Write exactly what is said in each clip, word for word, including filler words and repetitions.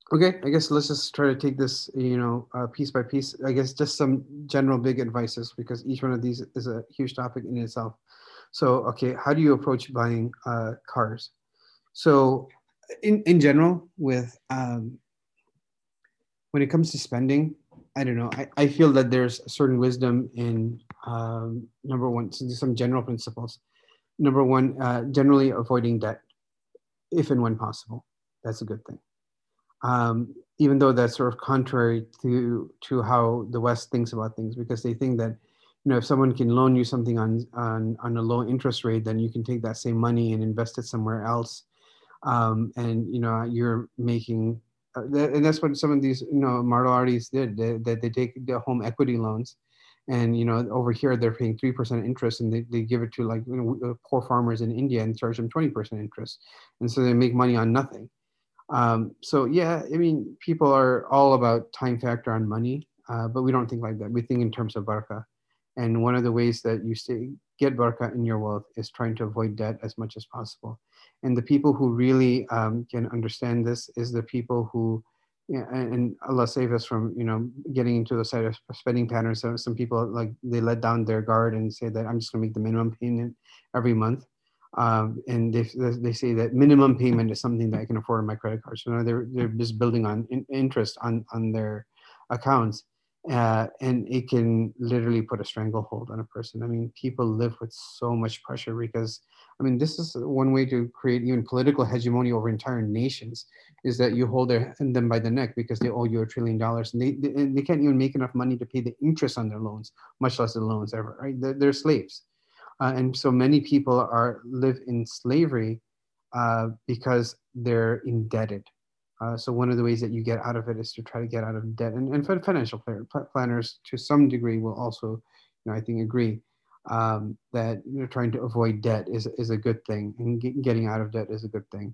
Okay, I guess let's just try to take this, you know, uh, piece by piece. I guess just some general big advices because each one of these is a huge topic in itself. So, okay, how do you approach buying uh, cars? So, in in general, with um, when it comes to spending, I don't know. I, I feel that there's a certain wisdom in um, number one, so there's some general principles. Number one, uh, generally avoiding debt if and when possible. That's a good thing. Um, even though that's sort of contrary to to how the West thinks about things, because they think that you know if someone can loan you something on on on a low interest rate, then you can take that same money and invest it somewhere else, um, and you know you're making. Uh, that, and that's what some of these you know martial artists did. They, they, they take the home equity loans, and you know over here they're paying three percent interest, and they, they give it to like you know, uh, poor farmers in India and charge them twenty percent interest, and so they make money on nothing. Um, so yeah, I mean, people are all about time factor on money, uh, but we don't think like that. We think in terms of barakah. And one of the ways that you stay, get barakah in your wealth is trying to avoid debt as much as possible. And the people who really um, can understand this is the people who, yeah, and and Allah save us from you know getting into the side of spending patterns. So some people like they let down their guard and say that I'm just going to make the minimum payment every month, um, and they, they say that minimum payment is something that I can afford on my credit card. So now they're they're just building on in, interest on on their accounts, uh, and it can literally put a stranglehold on a person. I mean, people live with so much pressure because I mean, this is one way to create even political hegemony over entire nations is that you hold their, them by the neck because they owe you a trillion dollars and they, they, they can't even make enough money to pay the interest on their loans, much less the loans ever, right? They're, they're slaves, uh, and so many people are live in slavery uh, because they're indebted. Uh, so one of the ways that you get out of it is to try to get out of debt, and, and financial planners to some degree will also, you know, I think agree um, that you know trying to avoid debt is is a good thing, and get, getting out of debt is a good thing.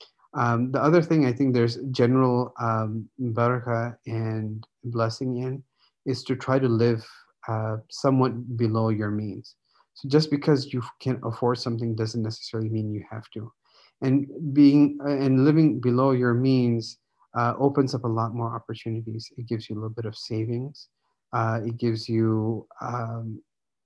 Um, the other thing I think there's general um, barakah and blessing in is to try to live uh, somewhat below your means. So just because you can afford something doesn't necessarily mean you have to. And being uh, and living below your means uh, opens up a lot more opportunities. It gives you a little bit of savings. Uh, it gives you um,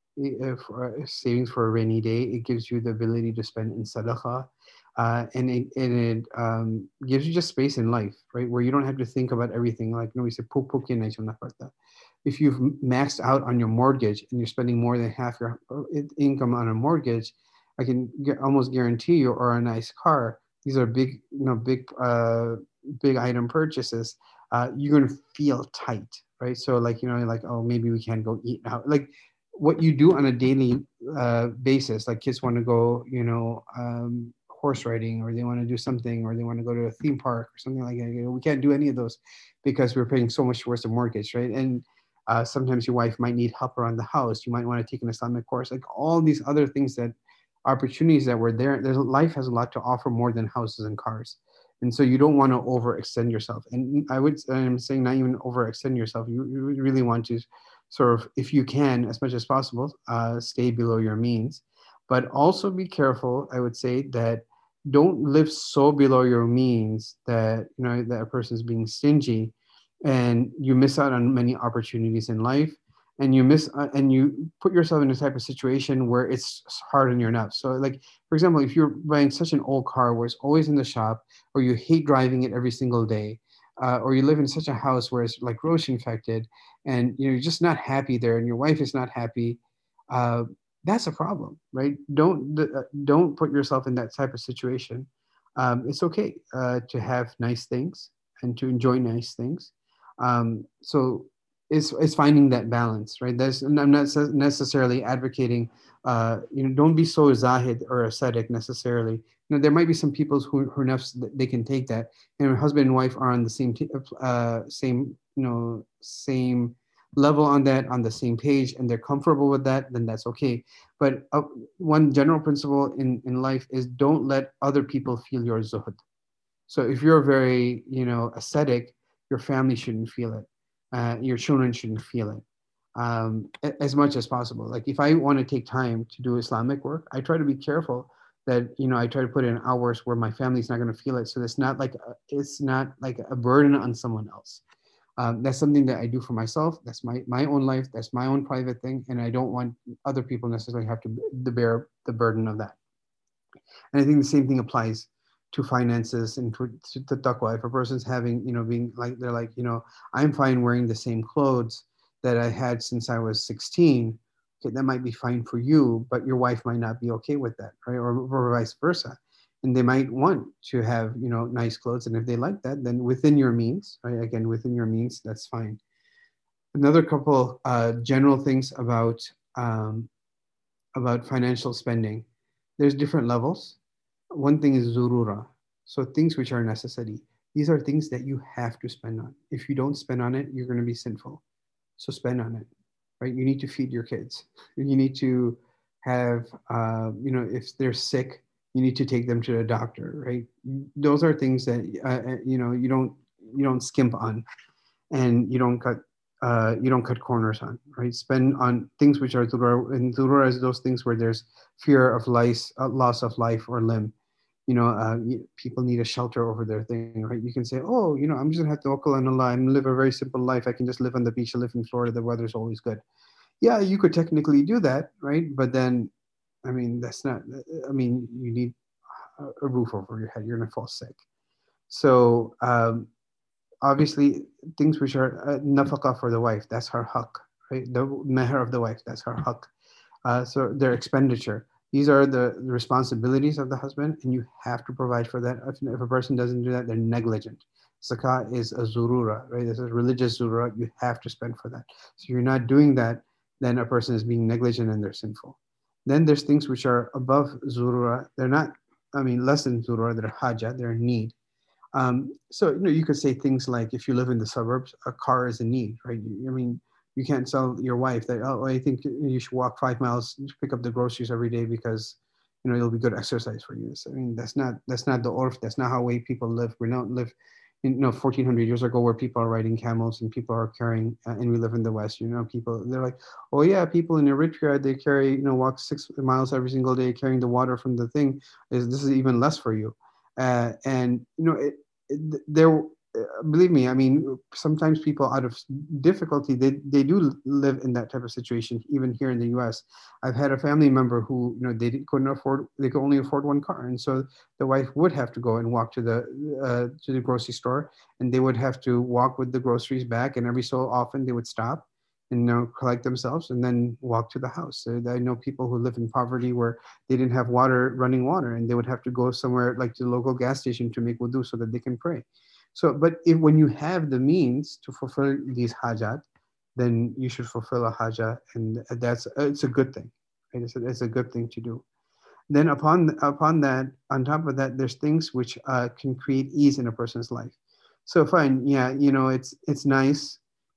if, uh, savings for a rainy day. It gives you the ability to spend in sadaqah, uh, and it, and it um, gives you just space in life, right? Where you don't have to think about everything. Like you know, we say, "Puk puk yan na siya nakarta." If you've maxed out on your mortgage and you're spending more than half your uh, income on a mortgage, I can gu- almost guarantee you, or a nice car. These are big, you know, big, uh, big item purchases. Uh, you're gonna feel tight, right? So, like, you know, like, oh, maybe we can't go eat now. Like, what you do on a daily uh, basis, like kids want to go, you know, um, horse riding, or they want to do something, or they want to go to a theme park or something like that. You know, we can't do any of those because we're paying so much towards the mortgage, right? And uh, sometimes your wife might need help around the house. You might want to take an Islamic course, like all these other things that opportunities that were there. There's life has a lot to offer more than houses and cars. And so you don't want to overextend yourself. And I would, I'm saying not even overextend yourself. You, you really want to sort of, if you can, as much as possible, uh, stay below your means. But also be careful, I would say, that don't live so below your means that you know that a person is being stingy, and you miss out on many opportunities in life, and you miss uh, and you put yourself in a type of situation where it's hard on your nuts. So, like for example, if you're buying such an old car where it's always in the shop, or you hate driving it every single day, uh, or you live in such a house where it's like roach infected, and you know you're just not happy there, and your wife is not happy, uh, that's a problem, right? Don't uh, don't put yourself in that type of situation. Um, it's okay uh, to have nice things and to enjoy nice things. Um, so it's it's finding that balance, right? That's and I'm not necessarily advocating. Uh, you know, don't be so zahid or ascetic necessarily. You know, there might be some people who who nafs, they can take that, and husband and wife are on the same t- uh, same you know same level on that, on the same page, and they're comfortable with that, then that's okay. But uh, one general principle in in life is don't let other people feel your zuhud. So if you're very, you know, ascetic, your family shouldn't feel it. Uh, your children shouldn't feel it um, as much as possible. Like if I want to take time to do Islamic work, I try to be careful that, you know, I try to put in hours where my family's not going to feel it. So it's not like a, it's not like a burden on someone else. Um, that's something that I do for myself. That's my my own life. That's my own private thing, and I don't want other people necessarily have to, to bear the burden of that. And I think the same thing applies to finances and to, to, to taqwa. If a person's having, you know, being like, they're like, you know, I'm fine wearing the same clothes that I had since I was sixteen. Okay, that might be fine for you, but your wife might not be okay with that, right? Or, or vice versa. And they might want to have, you know, nice clothes. And if they like that, then within your means, right? Again, within your means, that's fine. Another couple uh, general things about um, about financial spending. There's different levels. One thing is zurura. So things which are necessity. These are things that you have to spend on. If you don't spend on it, you're going to be sinful. So spend on it, right? You need to feed your kids. You need to have, uh, you know, if they're sick, you need to take them to a doctor, right? Those are things that, uh, uh, you know, you don't, you don't skimp on, and you don't cut uh, you don't cut corners on, right? Spend on things which are dhurra, and dhurra is those things where there's fear of life, uh, loss of life or limb. You know, uh, people need a shelter over their thing, right? You can say, oh, you know, I'm just gonna have to tawakkal on Allah and live a very simple life. I can just live on the beach. I live in Florida. The weather's always good. Yeah, you could technically do that, right? But then, I mean, that's not. I mean, you need a roof over your head. You're gonna fall sick. So um, obviously things which are uh, nafaqah for the wife, that's her haq, right? The meher of the wife, that's her haq. Uh, so their expenditure, these are the, the responsibilities of the husband, and you have to provide for that. If, if a person doesn't do that, they're negligent. Zakah is a zurura, right? This is religious zurura. You have to spend for that. So you're not doing that, then a person is being negligent and they're sinful. Then there's things which are above zurura. They're not, I mean, less than zurura. They're haja. They're need. Um, so you know, you could say things like, if you live in the suburbs, a car is a need, right? I mean, you can't tell your wife that, oh, I think you should walk five miles to pick up the groceries every day because, you know, it'll be good exercise for you. So, I mean, that's not that's not the orf. That's not how way people live. We don't live, in, you know, fourteen hundred years ago where people are riding camels and people are carrying, uh, and we live in the West. You know, people they're like, oh yeah, people in Eritrea they carry, you know, walk six miles every single day carrying the water from the thing. Is this is even less for you? Uh, and you know, it, it, there. Uh, believe me, I mean, sometimes people out of difficulty, they, they do live in that type of situation. Even here in the U S, I've had a family member who, you know, they didn't, couldn't afford, they could only afford one car, and so the wife would have to go and walk to the uh, to the grocery store, and they would have to walk with the groceries back, and every so often they would stop and, you know, collect themselves and then walk to the house. So I know people who live in poverty where they didn't have water, running water, and they would have to go somewhere like to the local gas station to make wudu so that they can pray. So, but if when you have the means to fulfill these hajat, then you should fulfill a haja, and that's it's a good thing. Right? It's a, it's a good thing to do. Then upon upon that, on top of that, there's things which uh, can create ease in a person's life. So fine, yeah, you know, it's it's nice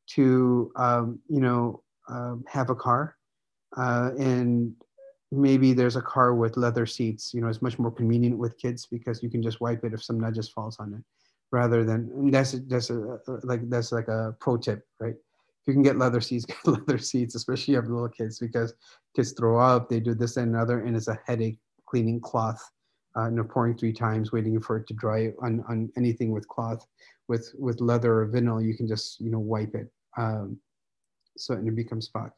to um, you know um, have a car, uh, and maybe there's a car with leather seats. You know, it's much more convenient with kids because you can just wipe it if some nut just falls on it, rather than, and that's that's a, like that's like a pro tip, right? If you can get leather seats, get leather seats, especially if you have little kids, because kids throw up, they do this and another, and it's a headache cleaning cloth, uh, you know, pouring three times, waiting for it to dry on on anything with cloth. With with leather or vinyl, you can just, you know, wipe it, um, so and it becomes spot.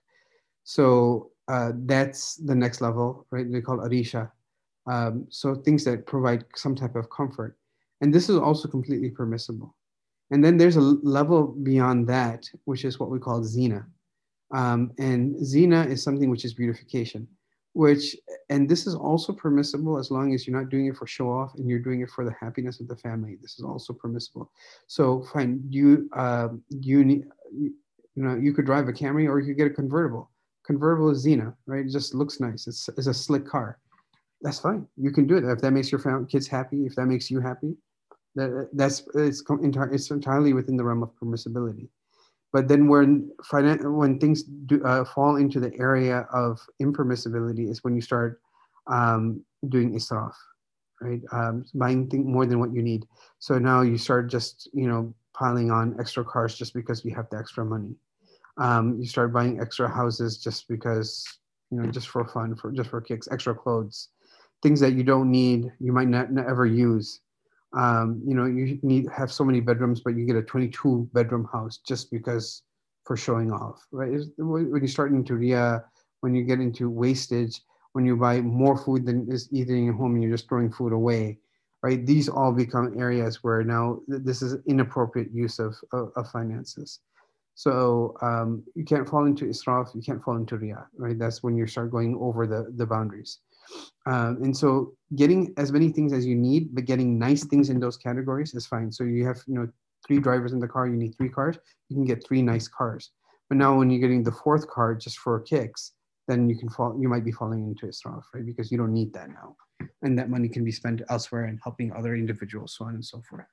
So uh, that's the next level, right? They call arisha. Um, so things that provide some type of comfort. And this is also completely permissible. And then there's a level beyond that, which is what we call zina. Um, and zina is something which is beautification, which, and this is also permissible as long as you're not doing it for show off and you're doing it for the happiness of the family. This is also permissible. So fine, you, uh, you need, you know, you could drive a Camry or you could get a convertible. Convertible is zina, right? It just looks nice. It's, it's a slick car. That's fine. You can do it. If that makes your family, kids happy, if that makes you happy, that, that's, it's, it's entirely within the realm of permissibility. But then when when things do, uh, fall into the area of impermissibility is when you start um, doing israf, right? Um, buying thing, more than what you need. So now you start just, you know, piling on extra cars just because you have the extra money. Um, you start buying extra houses just because, you know, just for fun, for just for kicks, extra clothes, things that you don't need, you might not, not ever use. Um, you know, you need have so many bedrooms, but you get a twenty-two bedroom house just because for showing off, right? It's, when you start into ria, when you get into wastage, when you buy more food than is eating at home, and you're just throwing food away, right? These all become areas where now this is inappropriate use of, of, of finances. So um, you can't fall into israf, you can't fall into ria, right? That's when you start going over the, the boundaries. Um, and so getting as many things as you need, but getting nice things in those categories is fine. So you have, you know, three drivers in the car, you need three cars, you can get three nice cars. But now when you're getting the fourth car just for kicks, then you can fall, you might be falling into israf, right? Because you don't need that now. And that money can be spent elsewhere and helping other individuals, so on and so forth.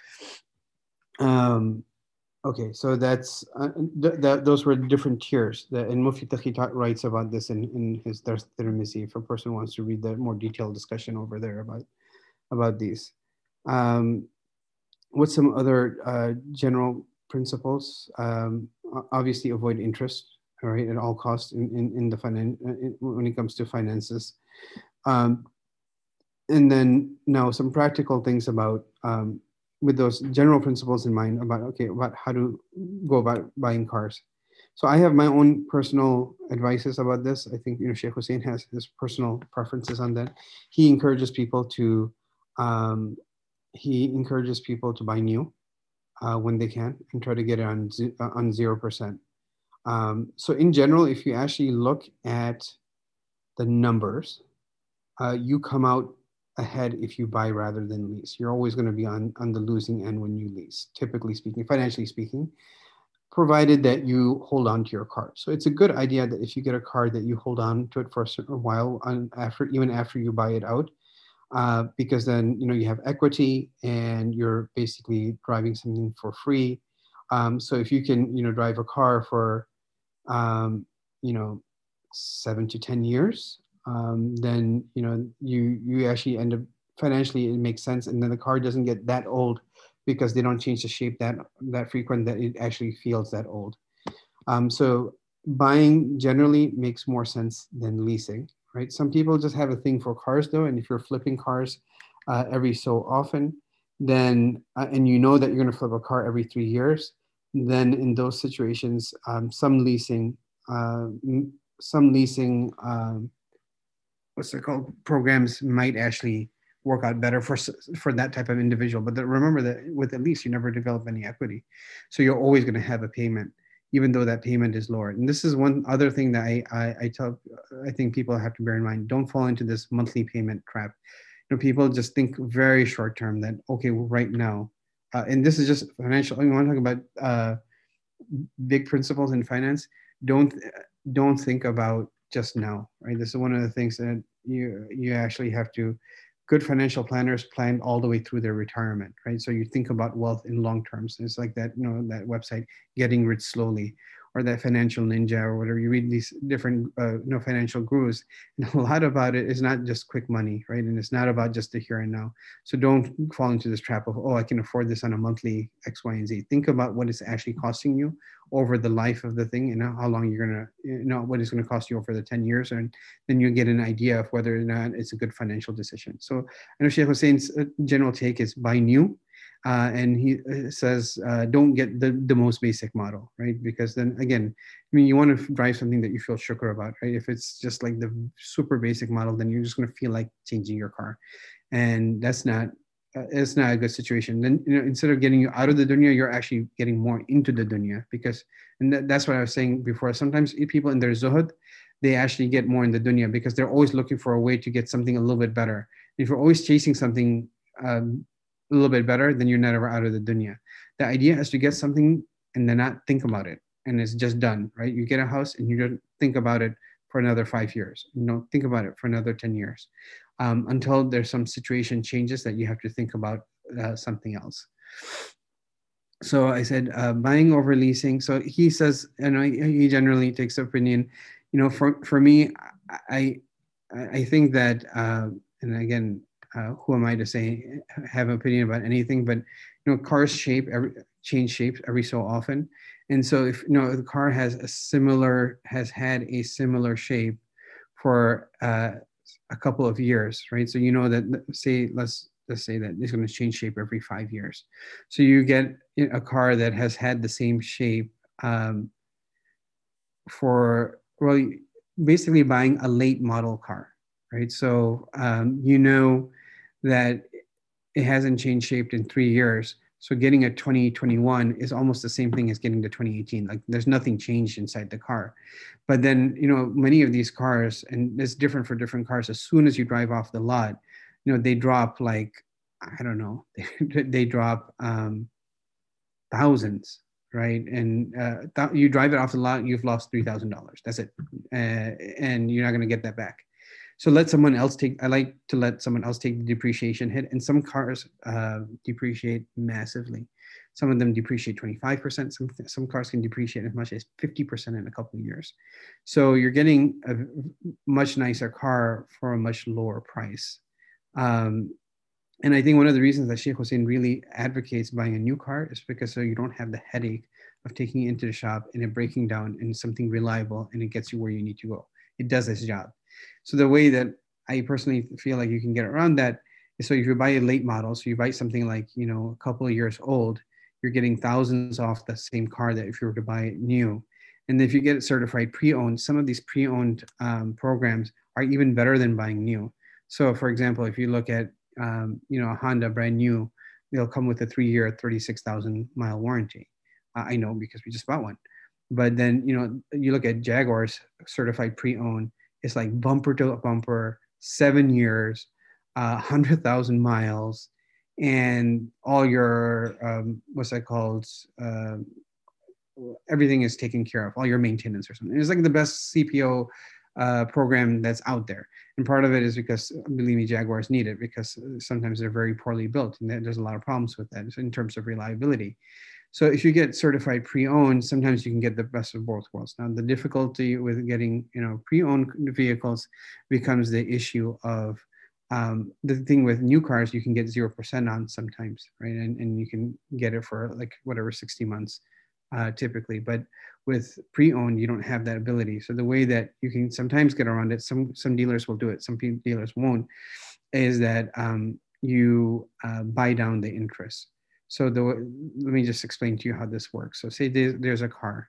Um, Okay, so that's uh, th th those were different tiers. The, and Mufti Taqi writes about this in, in his Dars Tirmizi, if a person wants to read the more detailed discussion over there about about these. Um, what's some other uh, general principles? Um, obviously, avoid interest, all right, at all costs in, in, in the finan in, when it comes to finances. Um, and then now some practical things about um, with those general principles in mind about okay about how to go about buying cars. So I have my own personal advices about this. I think you know Sheikh Hussein has his personal preferences on that. He encourages people to um, he encourages people to buy new uh, when they can and try to get it on uh, on zero percent. Um, so in general, if you actually look at the numbers, uh, you come out ahead if you buy rather than lease. You're always going to be on, on the losing end when you lease, typically speaking, financially speaking, provided that you hold on to your car. So it's a good idea that if you get a car that you hold on to it for a certain while on after, even after you buy it out, uh, because then, you know, you have equity and you're basically driving something for free. Um, so if you can, you know, drive a car for, um, you know, seven to ten years, um, then you know you you actually end up financially it makes sense, and then the car doesn't get that old because they don't change the shape that that frequent that it actually feels that old. Um, so buying generally makes more sense than leasing, right? Some people just have a thing for cars though, and if you're flipping cars uh, every so often, then uh, and you know that you're going to flip a car every three years, then in those situations, um, some leasing, uh, some leasing, um, what's it called, programs might actually work out better for for that type of individual. But the, remember that with a lease, you never develop any equity, so you're always going to have a payment, even though that payment is lower. And this is one other thing that I I, I tell I think people have to bear in mind: don't fall into this monthly payment trap. You know, people just think very short term that okay, well, right now, uh, and this is just financial. I want to talk about uh, big principles in finance. Don't don't think about just now, right? This is one of the things that you you actually have to. Good financial planners plan all the way through their retirement, right? So you think about wealth in long terms. It's like that, you know, that website, Getting Rich Slowly, or that Financial Ninja, or whatever. You read these different, uh, you know, financial gurus, and a lot about it is not just quick money, right? And it's not about just the here and now. So don't fall into this trap of, oh, I can afford this on a monthly X, Y, and Z. Think about what it's actually costing you over the life of the thing, and how long you're gonna, you know, what it's gonna cost you over the ten years, and then you get an idea of whether or not it's a good financial decision. So I know Sheikh Hussein's general take is buy new, uh, and he says uh, don't get the, the most basic model, right? Because then again, I mean, you want to drive something that you feel shukr about, right? If it's just like the super basic model, then you're just going to feel like changing your car, and that's not uh, it's not a good situation. Then you know, instead of getting you out of the dunya, you're actually getting more into the dunya, because and that, that's what I was saying before. Sometimes people in their zuhud, they actually get more in the dunya because they're always looking for a way to get something a little bit better. If you're always chasing something um, a little bit better, then you're never out of the dunya. The idea is to get something and then not think about it, and it's just done, right? You get a house and you don't think about it for another five years. You don't think about it for another ten years, um, until there's some situation changes that you have to think about uh, something else. So I said uh, buying over leasing. So he says, and I, he generally takes the opinion, you know, for for me, I I think that, uh, and again, uh, who am I to say have an opinion about anything? But you know, cars shape every change shapes every so often, and so if you know the car has a similar has had a similar shape for uh, a couple of years, right? So you know that, say, let's let's say that it's going to change shape every five years. So you get a car that has had the same shape um, for, well, basically buying a late model car, right? So um, you know that it hasn't changed shaped in three years. So getting a twenty twenty-one is almost the same thing as getting the twenty eighteen. Like there's nothing changed inside the car. But then, you know, many of these cars, and it's different for different cars, as soon as you drive off the lot, you know, they drop like, I don't know, they, they drop um, thousands, right? And uh, th- you drive it off the lot, you've lost three thousand dollars. That's it. Uh, and you're not going to get that back. So let someone else take, I like to let someone else take the depreciation hit. And some cars uh, depreciate massively. Some of them depreciate twenty-five percent. Some, some cars can depreciate as much as fifty percent in a couple of years. So you're getting a much nicer car for a much lower price. Um, and I think one of the reasons that Sheikh Hussein really advocates buying a new car is because so you don't have the headache of taking it into the shop and it breaking down and something reliable and it gets you where you need to go. It does its job. So the way that I personally feel like you can get around that is, so if you buy a late model, so you buy something like, you know, a couple of years old, you're getting thousands off the same car that if you were to buy it new. And if you get it certified pre-owned, some of these pre-owned um, programs are even better than buying new. So for example, if you look at, um, you know, a Honda brand new, they'll come with a three-year, thirty-six thousand mile warranty. Uh, I know because we just bought one. But then, you know, you look at Jaguars certified pre-owned, it's like bumper to bumper, seven years, uh, one hundred thousand miles, and all your, um, what's that called? Uh, everything is taken care of, all your maintenance or something. It's like the best C P O uh, program that's out there. And part of it is because, believe me, Jaguars need it because sometimes they're very poorly built and there's a lot of problems with that in terms of reliability. So if you get certified pre-owned, sometimes you can get the best of both worlds. Now, the difficulty with getting, you know, pre-owned vehicles becomes the issue of um, the thing with new cars, you can get zero percent on sometimes, right? And, and you can get it for like whatever, sixty months uh, typically. But with pre-owned, you don't have that ability. So the way that you can sometimes get around it, some, some dealers will do it, some dealers won't, is that um, you uh, buy down the interest. So the, let me just explain to you how this works. So say there's, there's a car.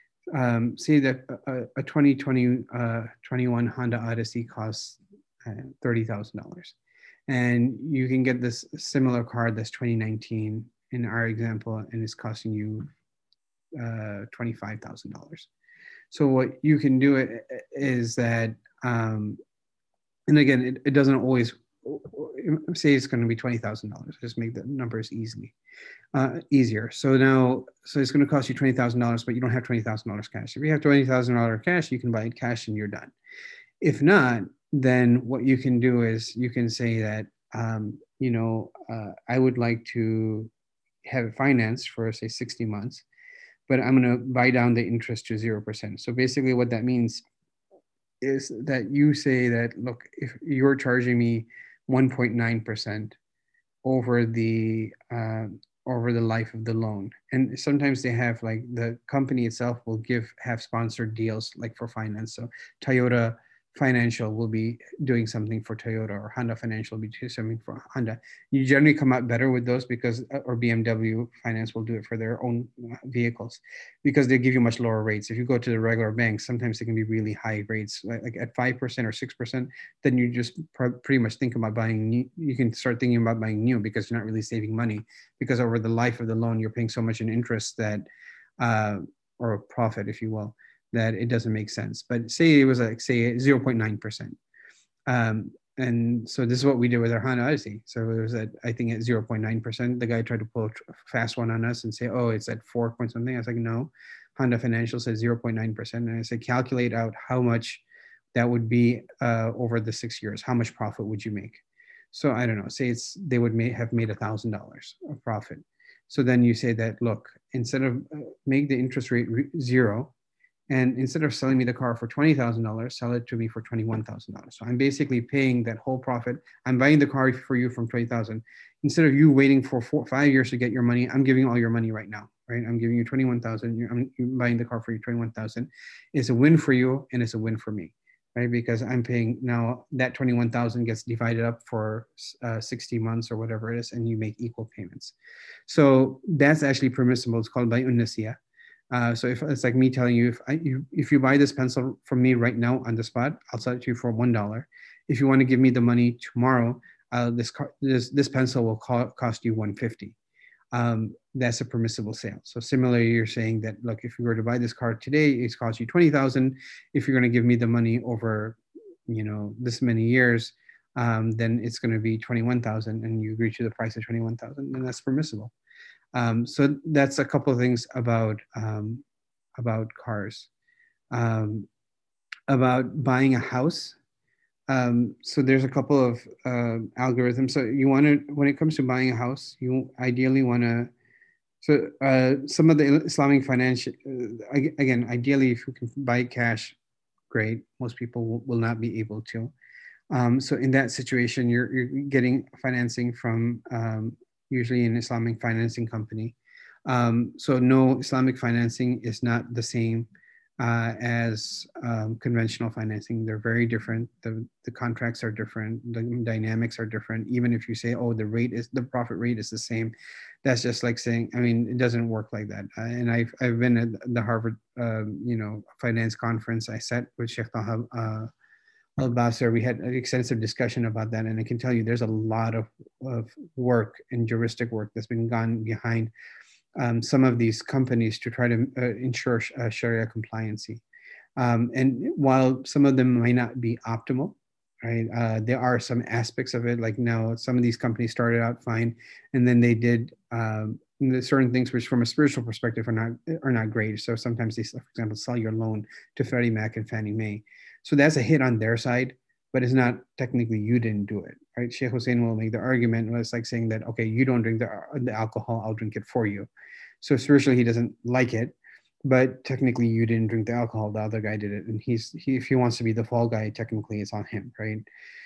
Um, say that a, a twenty twenty, uh, twenty-one Honda Odyssey costs uh, thirty thousand dollars. And you can get this similar car that's twenty nineteen in our example, and it's costing you uh, twenty-five thousand dollars. So what you can do is that, um, and again, it, it doesn't always say it's going to be twenty thousand dollars. Just make the numbers easily uh, easier. So now, so it's going to cost you twenty thousand dollars, but you don't have twenty thousand dollars cash. If you have twenty thousand dollars cash, you can buy it cash and you're done. If not, then what you can do is you can say that, um, you know, uh, I would like to have it financed for, say, sixty months, but I'm going to buy down the interest to zero percent. So basically what that means is that you say that, look, if you're charging me one point nine percent over the uh, over the life of the loan, and sometimes they have, like, the company itself will give have sponsored deals like for finance. So Toyota Financial will be doing something for Toyota, or Honda Financial will be doing something for Honda. You generally come out better with those because, or B M W Finance will do it for their own vehicles because they give you much lower rates. If you go to the regular banks, sometimes they can be really high rates, like, like at five percent or six percent, then you just pr- pretty much think about buying new. You can start thinking about buying new because you're not really saving money, because over the life of the loan, you're paying so much in interest that, uh, or profit, if you will, that it doesn't make sense. But say it was like, say, zero point nine percent. Um, and so this is what we did with our Honda Odyssey. So it was at, I think, at zero point nine percent. The guy tried to pull a fast one on us and say, oh, it's at four point something. I was like, no, Honda Financial says zero point nine percent. And I said, calculate out how much that would be uh, over the six years. How much profit would you make? So I don't know, say it's, they would may have made a thousand dollars of profit. So then you say that, look, instead of uh, make the interest rate re- zero, and instead of selling me the car for twenty thousand dollars, sell it to me for twenty-one thousand dollars. So I'm basically paying that whole profit. I'm buying the car for you from twenty thousand dollars. Instead of you waiting for four, five years to get your money, I'm giving all your money right now, right? I'm giving you twenty-one thousand dollars. I'm buying the car for you twenty-one thousand dollars. It's a win for you and it's a win for me. right? Because I'm paying now, that twenty-one thousand gets divided up for uh, sixty months or whatever it is, and you make equal payments. So that's actually permissible. It's called bay'un nasiya. Uh, so if it's like me telling you, if I, you, if you buy this pencil from me right now on the spot, I'll sell it to you for one dollar. If you want to give me the money tomorrow, uh, this, this, this pencil will co- cost you one fifty. Um, that's a permissible sale. So similarly, you're saying that, look, if you were to buy this car today, it's cost you twenty thousand. If you're going to give me the money over, you know, this many years, um, then it's going to be twenty-one thousand, and you agree to the price of twenty-one thousand, then that's permissible. Um, so that's a couple of things about, um, about cars. Um, about buying a house. Um, so there's a couple of uh, algorithms. So you want to, when it comes to buying a house, you ideally want to, so uh, some of the Islamic financial, uh, again, ideally, if you can buy cash, great. Most people will, will not be able to. Um, so in that situation, you're, you're getting financing from um, usually an Islamic financing company. Um, so no, Islamic financing is not the same uh, as um, conventional financing. They're very different. The, the contracts are different. The dynamics are different. Even if you say, oh, the rate is, the profit rate is the same, that's just like saying, I mean, it doesn't work like that. Uh, and I've, I've been at the Harvard, um, you know, finance conference. I sat with Sheikh Taha uh, Al-Basir. We had an extensive discussion about that. And I can tell you there's a lot of, of work and juristic work that's been gone behind um, some of these companies to try to uh, ensure uh, Sharia compliancy. Um, and while some of them might not be optimal, right, uh, there are some aspects of it. Like now, some of these companies started out fine, and then they did um, certain things which, from a spiritual perspective, are not are not great. So sometimes they, for example, sell your loan to Freddie Mac and Fannie Mae. So that's a hit on their side, but it's not technically you didn't do it, right? Sheikh Hussein will make the argument, well, it's like saying that, okay, you don't drink the, the alcohol, I'll drink it for you. So spiritually, he doesn't like it, but technically you didn't drink the alcohol, the other guy did it. And he's, he, if he wants to be the fall guy, technically it's on him, right?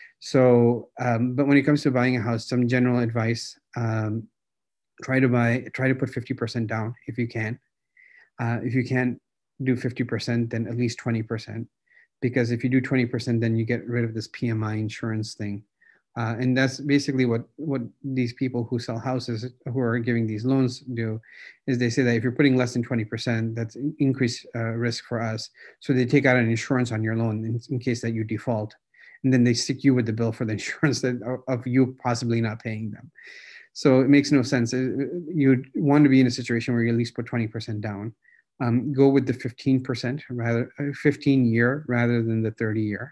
So, um, but when it comes to buying a house, some general advice, um, try to buy, try to put fifty percent down if you can. Uh, if you can't do fifty percent, then at least twenty percent. Because if you do twenty percent, then you get rid of this P M I insurance thing. Uh, and that's basically what, what these people who sell houses, who are giving these loans do, is they say that if you're putting less than twenty percent, that's increased uh, risk for us. So they take out an insurance on your loan in, in case that you default. And then they stick you with the bill for the insurance that, of you possibly not paying them. So it makes no sense. You'd want to be in a situation where you at least put twenty percent down. Um, go with the fifteen percent, rather fifteen year rather than the thirty year.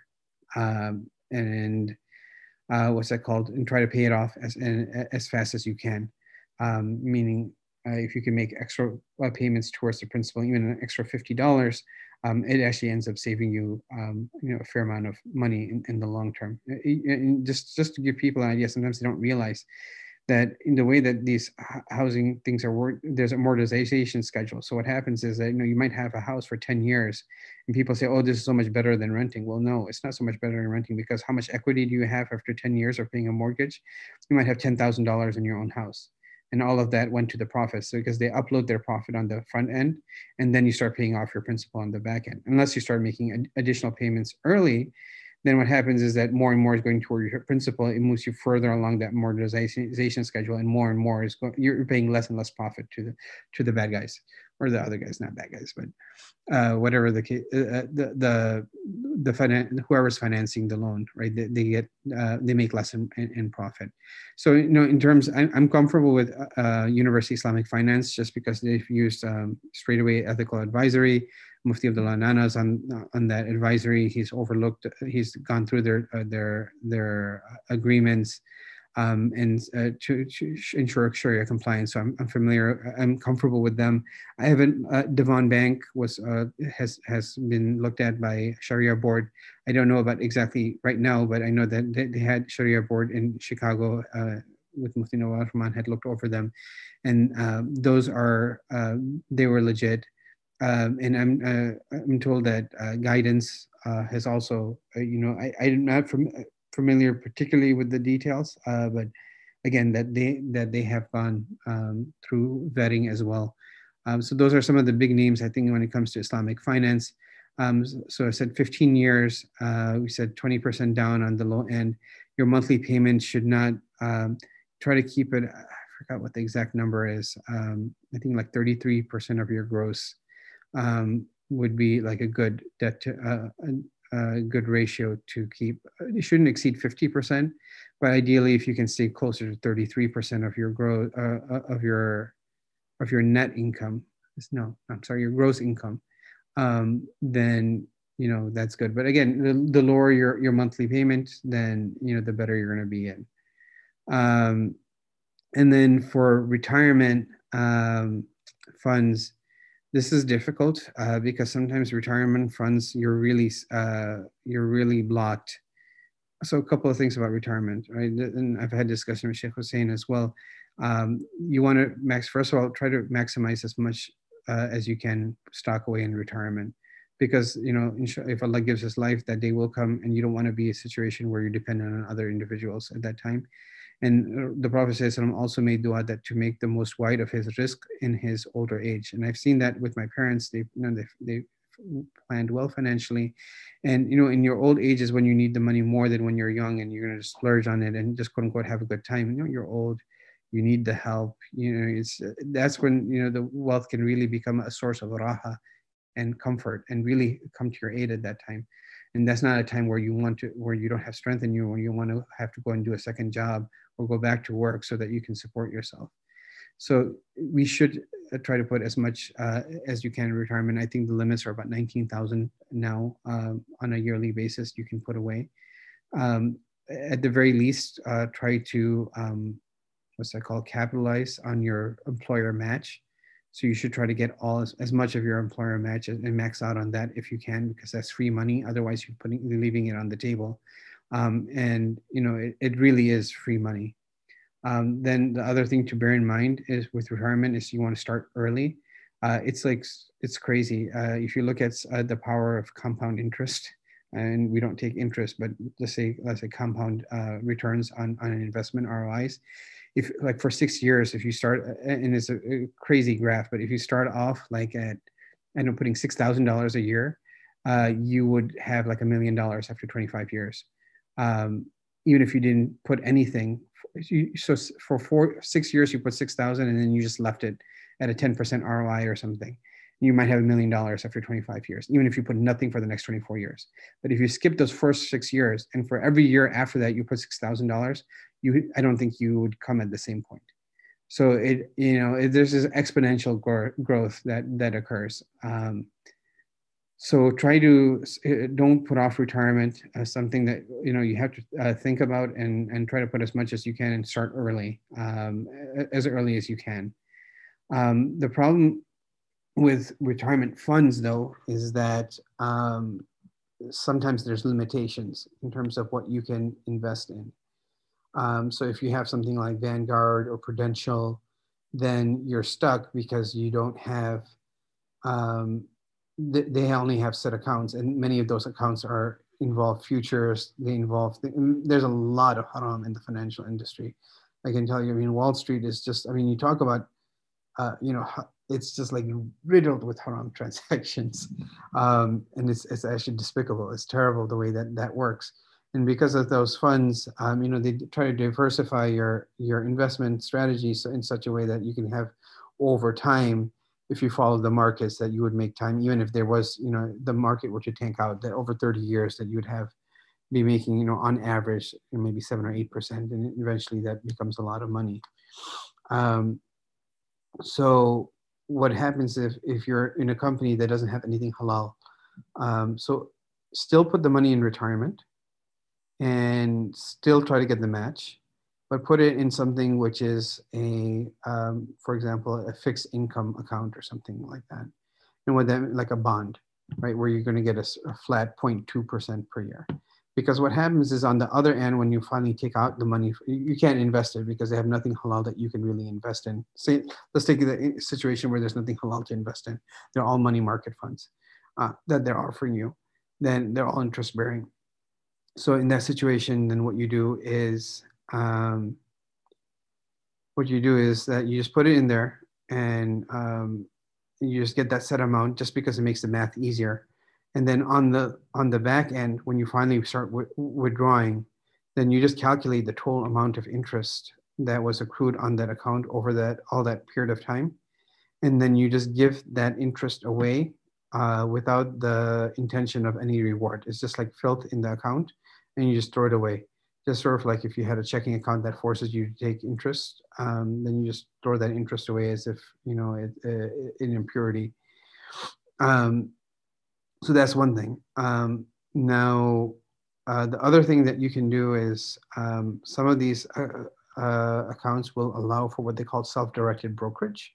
Um, and uh, what's that called? And try to pay it off as, as fast as you can. Um, meaning uh, if you can make extra uh, payments towards the principal, even an extra fifty dollars, um, it actually ends up saving you, um, you know, a fair amount of money in, in the long term. And just, just to give people an idea, sometimes they don't realize that in the way that these housing things are worked, there's a amortization schedule. So what happens is that, you know, you might have a house for ten years and people say, oh, this is so much better than renting. Well, no, it's not so much better than renting, because how much equity do you have after ten years of paying a mortgage? You might have ten thousand dollars in your own house. And all of that went to the profits. So because they upload their profit on the front end, and then you start paying off your principal on the back end. Unless you start making additional payments early, then what happens is that more and more is going toward your principal. It moves you further along that amortization schedule, and more and more is going, you're paying less and less profit to the to the bad guys, or the other guys, not bad guys, but uh, whatever the case, uh, the the the finan- whoever's financing the loan, right? They, they get uh, they make less in, in, in profit. So, you know, in terms, I'm, I'm comfortable with uh, University Islamic Finance just because they've used um, straightaway ethical advisory. Mufti Abdullah Nana is on on that advisory. He's overlooked. He's gone through their uh, their their agreements um, and uh, to, to ensure Sharia compliance. So I'm, I'm familiar. I'm comfortable with them. I haven't. Uh, Devon Bank was uh, has has been looked at by Sharia board. I don't know about exactly right now, but I know that they, they had Sharia board in Chicago uh, with Mufti Nawal Rahman had looked over them, and uh, those are uh, they were legit. Um, and I'm uh, I'm told that uh, guidance uh, has also uh, you know I I'm not fam- familiar particularly with the details, uh, but again that they that they have gone um, through vetting as well. Um, so those are some of the big names I think when it comes to Islamic finance. Um, so I said fifteen years, uh, we said twenty percent down on the low end. Your monthly payment should not, um, try to keep it, I forgot what the exact number is. Um, I think like thirty-three percent of your gross, um, would be like a good debt to, uh, a, a good ratio to keep. It shouldn't exceed fifty percent, but ideally if you can stay closer to thirty-three percent of your growth, uh, uh, of your, of your net income, no, I'm sorry, your gross income, um, then, you know, that's good. But again, the, the lower your, your monthly payment, then, you know, the better you're going to be in. Um, and then for retirement, um, funds, this is difficult, uh, because sometimes retirement funds, you're really, uh, you're really blocked. So a couple of things about retirement, right? And I've had discussion with Sheikh Hussein as well. Um, you want to max, first of all, try to maximize as much, uh, as you can stock away in retirement, because, you know, if Allah gives us life, that day will come, and you don't want to be a situation where you're dependent on other individuals at that time. And the Prophet ﷺ also made dua that to make the most wide of his rizq in his older age. And I've seen that with my parents. They, you know, they, they planned well financially. And, you know, in your old age is when you need the money more than when you're young and you're going to splurge on it and just quote unquote have a good time. You know, you're old, you need the help. You know, it's, that's when, you know, the wealth can really become a source of raha and comfort and really come to your aid at that time. And that's not a time where you want to, where you don't have strength in you, or you want to have to go and do a second job or go back to work so that you can support yourself. So we should try to put as much uh, as you can in retirement. I think the limits are about nineteen thousand now, uh, on a yearly basis you can put away. Um, at the very least, uh, try to, um, what's that called, capitalize on your employer match. So you should try to get all as, as much of your employer match and max out on that if you can, because that's free money. Otherwise, you're putting, you're leaving it on the table. Um, and you know, it, it really is free money. Um, then the other thing to bear in mind is with retirement is you want to start early. Uh, it's like, it's crazy. Uh, if you look at uh, the power of compound interest, and we don't take interest, but let's say, let's say compound uh, returns on, on an investment, R O Is. If like for six years, if you start, and it's a, a crazy graph, but if you start off like at, I know, putting six thousand dollars a year, uh, you would have like a million dollars after twenty-five years. Um, even if you didn't put anything. So for four, six years, you put six thousand and then you just left it at a ten percent R O I or something. You might have a million dollars after twenty-five years, even if you put nothing for the next twenty-four years. But if you skip those first six years and for every year after that, you put six thousand dollars, you, I don't think you would come at the same point. So it, you know, it, there's this exponential gro- growth that, that occurs. Um, So try to, don't put off retirement as something that, you know, you have to uh, think about, and, and try to put as much as you can and start early, um, as early as you can. Um, the problem with retirement funds, though, is that um, sometimes there's limitations in terms of what you can invest in. Um, so if you have something like Vanguard or Prudential, then you're stuck because you don't have, um, they only have set accounts, and many of those accounts are involve futures. They involve, there's a lot of haram in the financial industry. I can tell you, I mean, Wall Street is just, I mean, you talk about, uh, you know, it's just like riddled with haram transactions. Um, and it's, it's actually despicable. It's terrible the way that that works. And because of those funds, um, you know, they try to diversify your, your investment strategies in such a way that you can have over time, if you follow the markets, that you would make time, even if there was, you know, the market were to tank out, that over thirty years that you would have, be making, you know, on average, maybe seven or eight percent, and eventually that becomes a lot of money. Um, so what happens if, if you're in a company that doesn't have anything halal? Um, so still put the money in retirement and still try to get the match, but put it in something which is a, um, for example, a fixed income account or something like that. And with them, like a bond, right, where you're going to get a, a flat zero point two percent per year. Because what happens is on the other end, when you finally take out the money, you can't invest it because they have nothing halal that you can really invest in. Say, let's take the situation where there's nothing halal to invest in. They're all money market funds uh, that they're offering you. Then they're all interest bearing. So in that situation, then what you do is, um, what you do is that you just put it in there, and um, you just get that set amount just because it makes the math easier. And then on the on the back end, when you finally start w- withdrawing, then you just calculate the total amount of interest that was accrued on that account over that all that period of time, and then you just give that interest away uh, without the intention of any reward. It's just like filth in the account, and you just throw it away. Just sort of like if you had a checking account that forces you to take interest, um, then you just throw that interest away as if you know it, uh, in impurity. Um, so that's one thing. Um, now, uh, the other thing that you can do is um, some of these uh, uh, accounts will allow for what they call self-directed brokerage.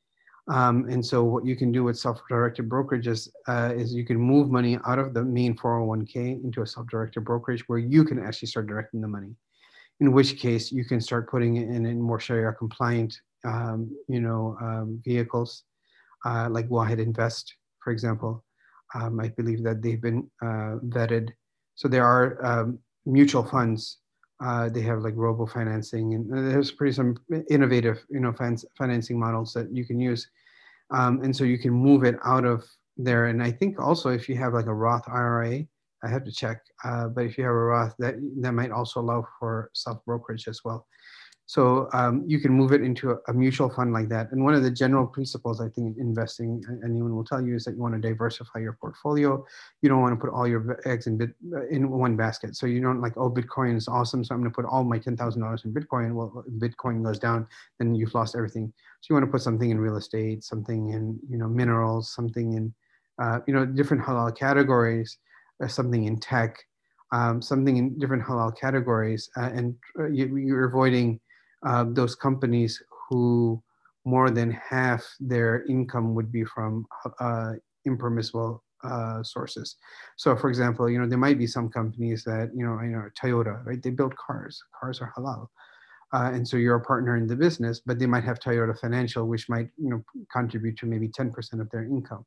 Um, and so what you can do with self-directed brokerages uh, is you can move money out of the main four oh one k into a self-directed brokerage where you can actually start directing the money. In which case you can start putting it in, in more Sharia compliant, um, you know, um, vehicles uh, like Wahed Invest, for example. Um, I believe that they've been uh, vetted. So there are um, mutual funds. Uh, they have like robo financing, and there's pretty some innovative, you know, finance, financing models that you can use. Um, and so you can move it out of there. And I think also if you have like a Roth I R A, I have to check, uh, but if you have a Roth, that that might also allow for self brokerage as well. So um, you can move it into a, a mutual fund like that. And one of the general principles, I think, in investing, anyone will tell you, is that you want to diversify your portfolio. You don't want to put all your eggs in bit, in one basket. So you don't like, oh, Bitcoin is awesome, so I'm going to put all my ten thousand dollars in Bitcoin. Well, if Bitcoin goes down, then you've lost everything. So you want to put something in real estate, something in you know minerals, something in uh, you know different halal categories, uh, something in tech, um, something in different halal categories, uh, and uh, you, you're avoiding uh, those companies who more than half their income would be from uh, impermissible uh, sources. So, for example, you know there might be some companies that you know, you know, Toyota, right? They build cars. Cars are halal, uh, and so you're a partner in the business, but they might have Toyota Financial, which might you know contribute to maybe ten percent of their income.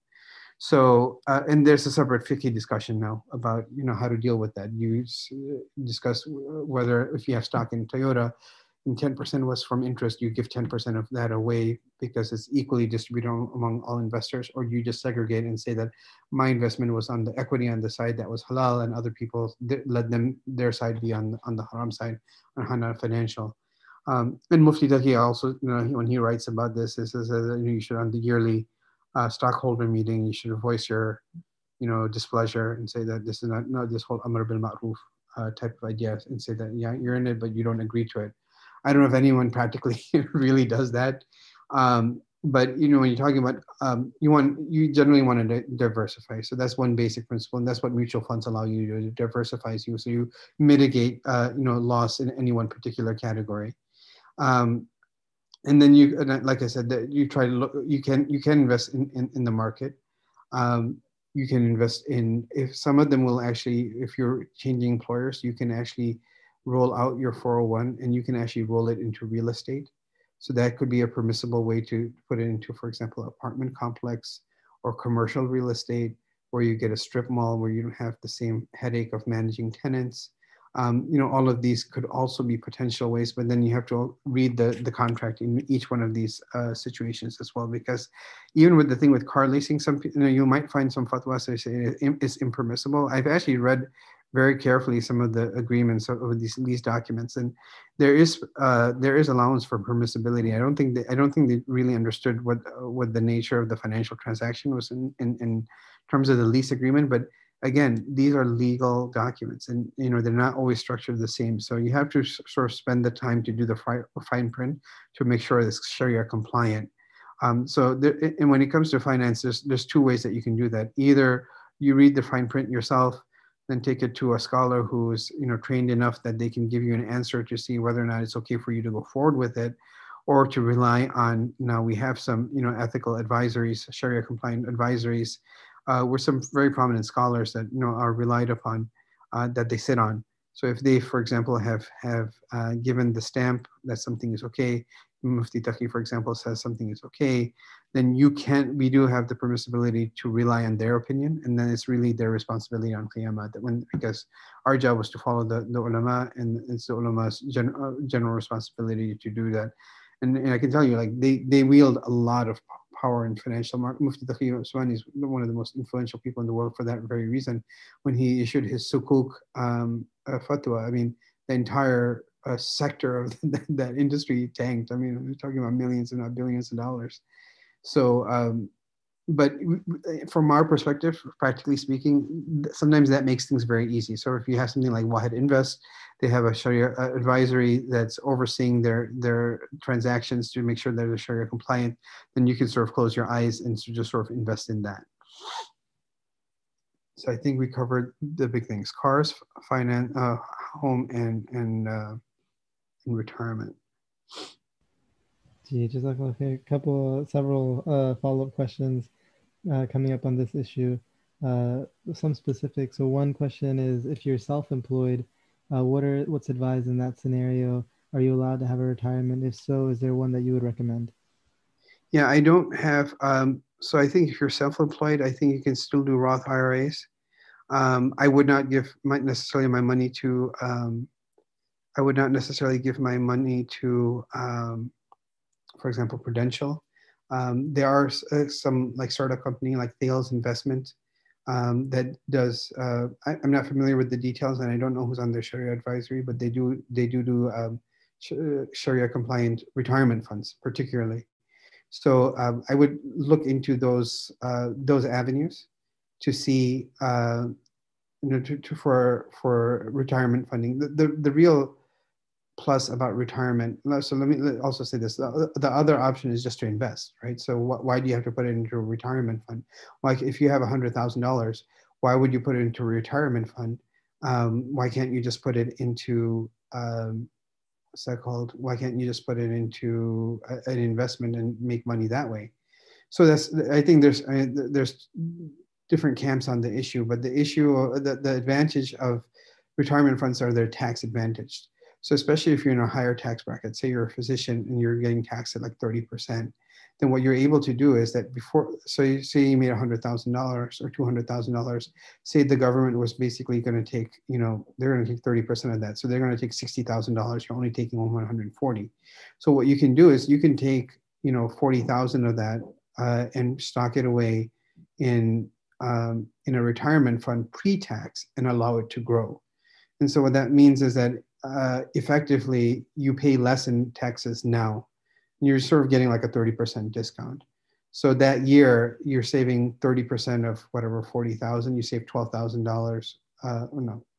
So, uh, and there's a separate fiqh discussion now about you know how to deal with that. You discuss whether if you have stock in Toyota, and ten percent was from interest, you give ten percent of that away because it's equally distributed among all investors, or you just segregate and say that my investment was on the equity on the side that was halal, and other people let them their side be on on the haram side, on Hana Financial. Um, and Mufti Taqi also, you know, when he writes about this, he says that you should on the yearly uh, stockholder meeting, you should voice your, you know, displeasure and say that this is not, no, this whole Amr bil Ma'ruf uh, type of idea, and say that, yeah, you're in it, but you don't agree to it. I don't know if anyone practically really does that. Um, but, you know, when you're talking about, um, you want, you generally want to diversify. So that's one basic principle. And that's what mutual funds allow you to do. It diversifies you. So you mitigate, uh, you know, loss in any one particular category. Um, and then you, like I said, that you try to look, you can, you can invest in, in, in the market. Um, you can invest in, if some of them will actually, if you're changing employers, you can actually roll out your four oh one and you can actually roll it into real estate. So that could be a permissible way to put it into, for example, apartment complex or commercial real estate, where you get a strip mall where you don't have the same headache of managing tenants. Um, you know, all of these could also be potential ways, but then you have to read the, the contract in each one of these uh, situations as well, because even with the thing with car leasing, some you know you might find some fatwas that say it's impermissible. I've actually read very carefully some of the agreements of, of these lease documents, and there is uh, there is allowance for permissibility. I don't think they, I don't think they really understood what uh, what the nature of the financial transaction was in, in in terms of the lease agreement, but again, these are legal documents, and you know they're not always structured the same. So you have to sort of spend the time to do the fine print to make sure it's Sharia compliant. Um, so, there, and when it comes to finance, there's there's two ways that you can do that. Either you read the fine print yourself, then take it to a scholar who's you know trained enough that they can give you an answer to see whether or not it's okay for you to go forward with it, or to rely on. Now we have some you know ethical advisories, Sharia compliant advisories. Uh, we're some very prominent scholars that you know are relied upon, uh, that they sit on. So if they, for example, have have uh, given the stamp that something is okay, Mufti Taqi, for example, says something is okay, then you can't. We do have the permissibility to rely on their opinion, and then it's really their responsibility on Qiyamah. That when because our job was to follow the, the ulama, and it's the ulama's gen, uh, general responsibility to do that. and, and I can tell you, like they they wield a lot of power in financial market. Mufti Taqi Usmani is one of the most influential people in the world for that very reason. When he issued his sukuk um, uh, fatwa, I mean, the entire uh, sector of that, that industry tanked. I mean, we're talking about millions and not billions of dollars. So, um, but from our perspective, practically speaking, sometimes that makes things very easy. So if you have something like Wahed Invest, they have a Sharia advisory that's overseeing their their transactions to make sure that they're Sharia compliant. Then you can sort of close your eyes and just sort of invest in that. So I think we covered the big things: cars, finance, uh, home, and and, uh, and retirement. Gee, just like a couple, several uh, follow-up questions uh, coming up on this issue. Uh, some specifics. So one question is, if you're self-employed, uh, what are what's advised in that scenario? Are you allowed to have a retirement? If so, is there one that you would recommend? Yeah, I don't have. Um, so I think if you're self-employed, I think you can still do Roth I R As. Um, I would not give my, necessarily my money to. Um, I would not necessarily give my money to, um, for example, Prudential. Um, there are uh, some like startup company like Thales Investment um, that does. Uh, I, I'm not familiar with the details, and I don't know who's on their Sharia advisory, but they do they do do um, Sharia compliant retirement funds, particularly. So um, I would look into those uh, those avenues to see uh, you know to, to for for retirement funding. The, the the real plus about retirement. So let me also say this: the, the other option is just to invest, right? So wh- why do you have to put it into a retirement fund? Like if you have a hundred thousand dollars, why would you put it into a retirement fund? Um, why can't you just put it into um, what's that called? Why can't you just put it into a, an investment and make money that way? So that's I think there's I mean, there's different camps on the issue, but the issue the, the advantage of retirement funds are they're tax advantaged. So especially if you're in a higher tax bracket, say you're a physician and you're getting taxed at like thirty percent, then what you're able to do is that before, so you say you made one hundred thousand dollars or two hundred thousand dollars, say the government was basically going to take, you know, they're going to take thirty percent of that. So they're going to take sixty thousand dollars, you're only taking one hundred forty. So what you can do is you can take, you know, forty thousand of that uh, and stock it away in um, in a retirement fund pre-tax and allow it to grow. And so what that means is that uh, effectively you pay less in taxes now. You're sort of getting like a thirty percent discount. So that year you're saving thirty percent of whatever forty thousand, you save twelve thousand dollars. Uh, oh no,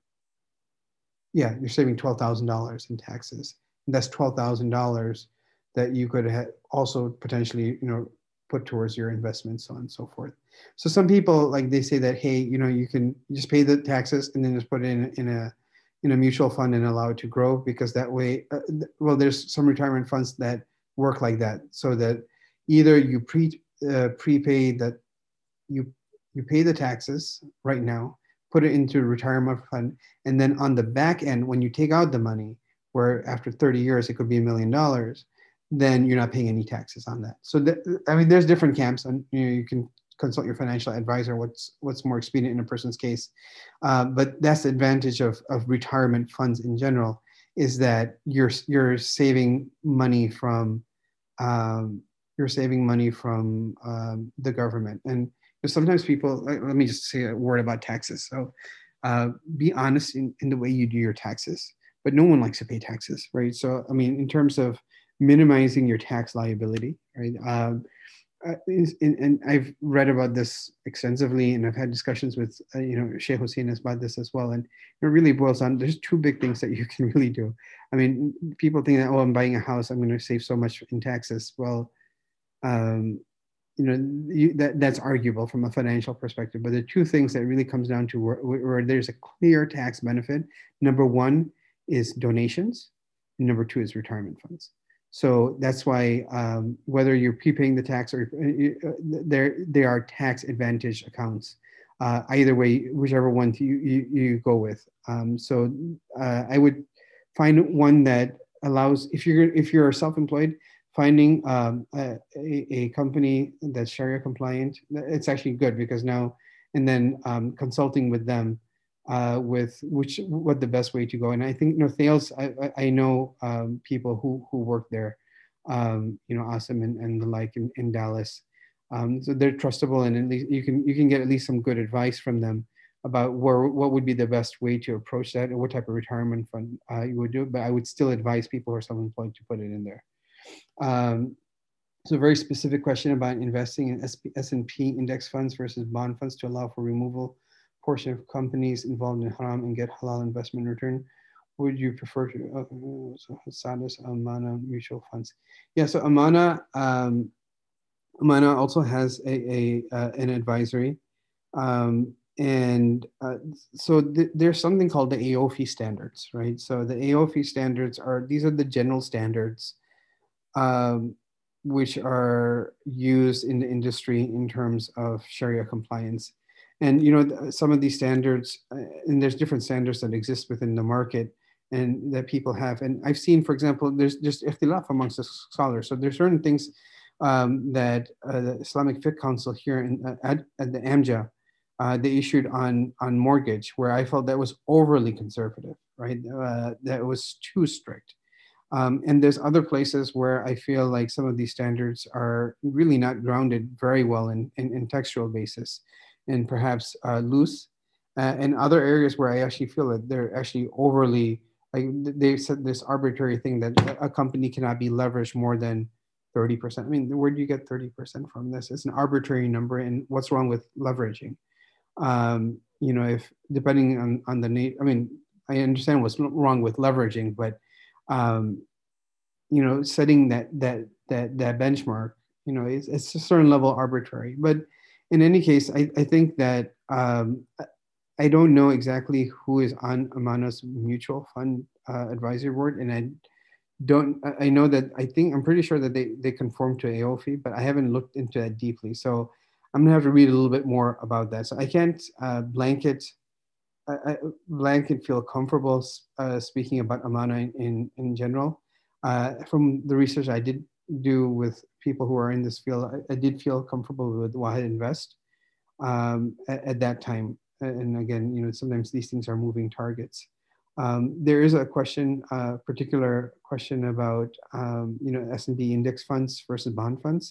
yeah, you're saving twelve thousand dollars in taxes. And that's twelve thousand dollars that you could have also potentially, you know, put towards your investments, so on and so forth. So some people like they say that, hey, you know, you can just pay the taxes and then just put it in, in a in a mutual fund and allow it to grow, because that way, uh, well, there's some retirement funds that work like that, so that either you pre uh, prepay that you you pay the taxes right now, put it into a retirement fund, and then on the back end, when you take out the money, where after thirty years it could be a million dollars, then you're not paying any taxes on that. So that, I mean, there's different camps, and you know, you can consult your financial advisor what's what's more expedient in a person's case. Uh, but that's the advantage of of retirement funds in general, is that you're you're saving money from um, you're saving money from um, the government. And sometimes people, let me just say a word about taxes. So uh, be honest in, in the way you do your taxes, but no one likes to pay taxes, right? So, I mean, in terms of minimizing your tax liability, right? Um, uh, and I've read about this extensively, and I've had discussions with, uh, you know, Sheikh Hussein about this as well. And it really boils down, there's two big things that you can really do. I mean, people think that, oh, I'm buying a house, I'm going to save so much in taxes. Well, um, you know, you, that, that's arguable from a financial perspective. But the two things that really comes down to where, where there's a clear tax benefit, number one is donations, and number two is retirement funds. So that's why um, whether you're prepaying the tax or uh, there, they are tax advantage accounts. Uh, either way, whichever one you, you, you go with. Um, so uh, I would find one that allows, if you're if you're self-employed, finding um, a, a company that's Sharia compliant, it's actually good, because now, and then um, consulting with them uh, with which what the best way to go. And I think, you know, Thales, I, I know um, people who who work there, um, you know, Asim and, and the like in, in Dallas. Um, so they're trustable, and at least you can you can get at least some good advice from them about where what would be the best way to approach that and what type of retirement fund uh, you would do. But I would still advise people who are self-employed to put it in there. Um, so a very specific question about investing in S and P index funds versus bond funds to allow for removal portion of companies involved in haram and get halal investment return. Would you prefer to, uh, so Sadis, Amana mutual funds? Yeah, so Amana, um, Amana also has a, a uh, an advisory. Um, and uh, so th- there's something called the A O F I standards, right? So the A O F I standards are, these are the general standards um, which are used in the industry in terms of Sharia compliance. And you know, some of these standards, uh, and there's different standards that exist within the market and that people have. And I've seen, for example, there's just ikhtilaf amongst the scholars. So there's certain things um, that uh, the Islamic Fiqh Council here in, uh, at, at the AMJA, uh, they issued on, on mortgage, where I felt that was overly conservative, right? Uh, that was too strict. Um, and there's other places where I feel like some of these standards are really not grounded very well in, in, in textual basis and perhaps uh, loose. Uh, and other areas where I actually feel that they're actually overly, like they said this arbitrary thing that a company cannot be leveraged more than thirty percent. I mean, where do you get thirty percent from this? It's an arbitrary number, and what's wrong with leveraging? Um, you know, if depending on, on the need, I mean, I understand what's wrong with leveraging, but um, you know, setting that that that that benchmark, you know, it's, it's a certain level arbitrary. But in any case, I, I think that um, I don't know exactly who is on Amana's mutual fund uh, advisory board, and I don't. I know that I think I'm pretty sure that they they conform to A O F I, but I haven't looked into that deeply. So I'm gonna have to read a little bit more about that. So I can't uh, blanket I, I blanket feel comfortable uh, speaking about Amana in, in, in general. Uh, from the research I did do with people who are in this field, I, I did feel comfortable with Wahed Invest um, at, at that time. And again, you know, sometimes these things are moving targets. Um, there is a question, a uh, particular question about, um, you know, S and P index funds versus bond funds.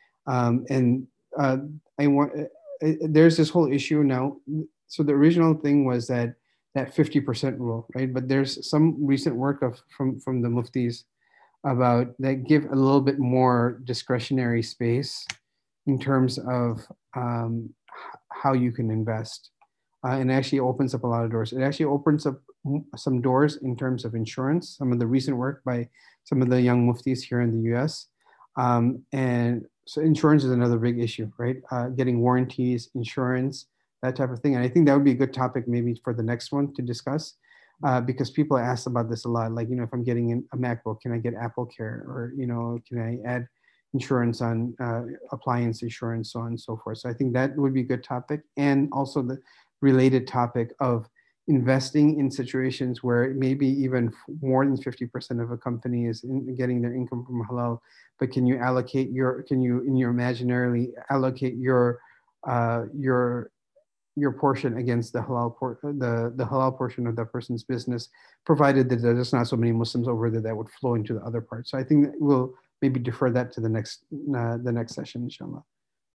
Um, and uh, I want, uh, there's this whole issue now. So the original thing was that that fifty percent rule, right? But there's some recent work of from from the muftis about that give a little bit more discretionary space in terms of um, how you can invest, uh, and actually opens up a lot of doors. It actually opens up some doors in terms of insurance. Some of the recent work by some of the young muftis here in the U S, um, and so insurance is another big issue, right? Uh, getting warranties, insurance, that type of thing. And I think that would be a good topic maybe for the next one to discuss, uh, because people ask about this a lot. Like, you know, if I'm getting in a MacBook, can I get Apple Care? Or, you know, can I add insurance on uh, appliance insurance, so on and so forth. So I think that would be a good topic. And also the related topic of investing in situations where maybe even more than fifty percent of a company is in getting their income from halal, but can you allocate your, can you in your imaginarily allocate your, uh, your, your portion against the halal por- the the halal portion of that person's business, provided that there's not so many Muslims over there that would flow into the other part. So I think that we'll maybe defer that to the next uh, the next session, inshallah.